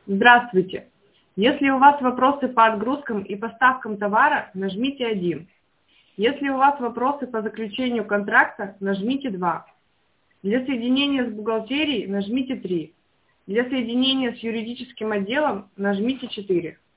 Здравствуйте! Если у вас вопросы по отгрузкам и поставкам товара, нажмите 1. Если у вас вопросы по заключению контракта, нажмите 2. Для соединения с бухгалтерией нажмите 3. Для соединения с юридическим отделом нажмите 4.